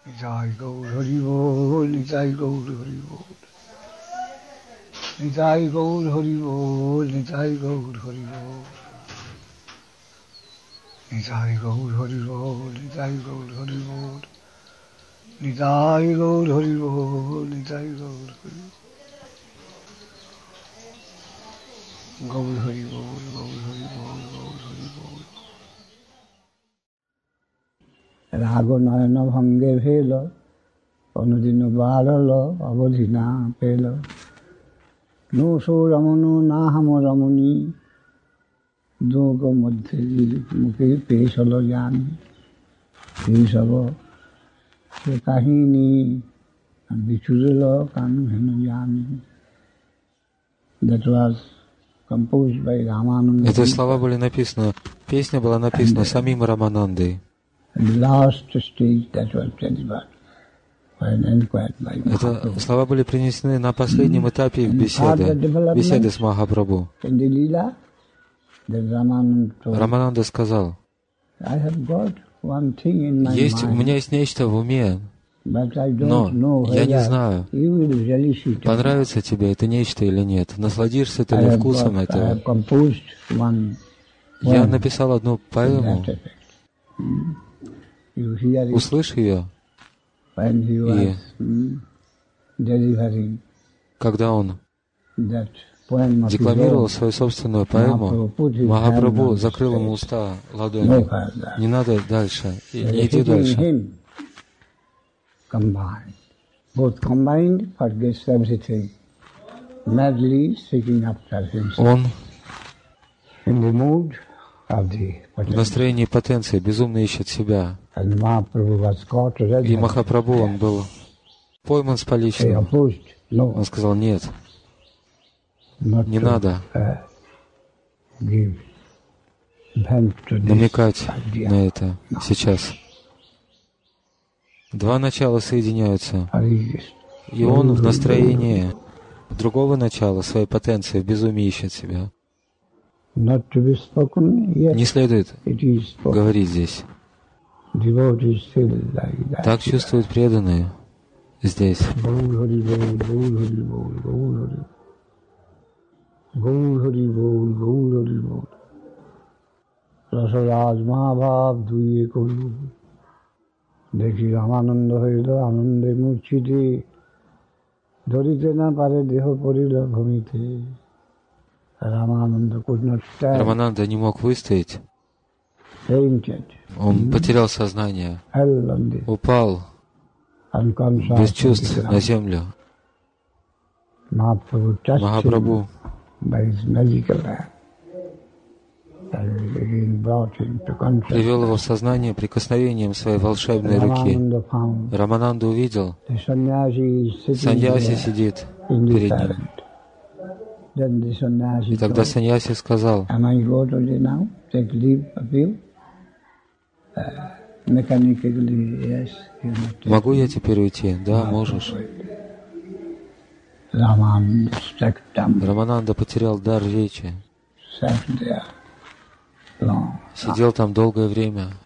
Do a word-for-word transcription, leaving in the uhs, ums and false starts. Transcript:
Nitai Gaur Hari Bol, Nitai Gaur Hari Bol. Nitai Gaur Hari Bol, Nitai Gaur Hari Bol. Nitai Gaur Hari Bol, Nitai Gaur Hari Bol. Nitai Gaur Hari Bol, Nitai Gaur Hari Bol. Gaur Hari Bol, Gaur Hari Bol, Gaur Hari Bol. রাগ নয়ন ভঙ্গে ভেল অনুদিন বাড়ল অবধি না পেল no so রমণ না হাম রমণী যোগ মধ্যে মুখে পেশ হল জানি এইসব সে কাহিনী বিচুরল কান হেন জানি That was composed by Ramananda. Эти слова были написаны, песня была написана самим Раманандой. The last stage that was delivered when inquired by Mahaprabhu. Это слова были принесены на последнем этапе их беседы, беседы с Махапрабху. In the Leela, the Ramananda told, Рамананда сказал, I have got one thing in my есть, mind, у меня есть нечто в уме, but I don't но know я не whether знаю, you will relish it. понравится тебе это нечто или нет, насладишься ты I ли have вкусом got- I этого. have composed one Я poem написал одну to поэму, that effect. Hmm. You hear it услышь ее, when he was И hmm, delivering когда он that poem of his декламировал own. свою собственную поэму, Махапрабху закрыл ему уста No ладонью. further. Не надо дальше, и не иди Repeating дальше. him combined. Both combined forgets everything, madly seeking after himself. Он In the mood of the в potential. настроении потенции безумно ищет себя. And Mahaprabhu was caught red. И Махапрабху, он был пойман с He поличным. opposed. No, Он сказал, нет, not не to, надо uh, give vent to this намекать idea. на это сейчас. Два начала соединяются, Hare Krishna. и он в настроении другого начала, своей потенции, в безумии ищет себя. Not to be spoken, yes, Не следует it is spoken. говорить здесь. Devotees feel like that. Так чувствуют преданные здесь. Gaur Hari Bol, Gaur Hari Bol, Gaur Hari Bol. Gaur Hari Bol, Gaur Hari Bol. Rasraj মহাভাব দুইয়ে করল দেখি রামানন্দ হইল আনন্দে মূর্ছিতে ধরিতে না পারে দেহ পড়িল ভূমিতে রামানন্দ could not stand, Рамананда не мог выстоять. fainted, Он потерял сознание, fell on the упал unconscious без on the чувств на ground. землю. Mahaprabhu touched Махапрабху him by his magical hand and again brought him to consciousness. привел его в сознание прикосновением своей волшебной руки. Ramananda found Рамананда увидел, the sannyasi is sitting саньяси there сидит перед ним. indifferent. Then the sannyasi И тогда told, саньяси сказал, am I go to thee now? Take leave of you? Uh, mechanically, yes. You may take могу я теперь уйти? Да, можешь. Ramananda struck dumb, Рамананда потерял дар речи, sat there long. сидел там долгое время.